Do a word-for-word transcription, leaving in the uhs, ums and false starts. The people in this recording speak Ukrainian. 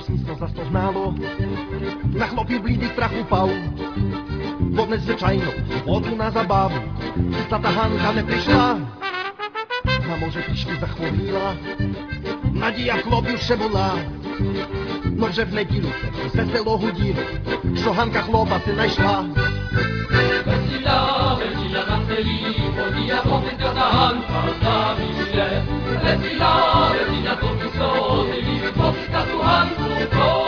міцно застогнало, на хлопів блідий страх упав, бо незвичайно у воду на забаву кислата Ганка не прийшла. А може трішки захворіла, надія хлопів ще була. Но вже в неділю це все село гуділо, що Ганка хлопа си найшла. Весіля, весіля на селі, подія хлопця та Ганка завіще. Весіля, весіля, то сльози, хлопця ту Ганку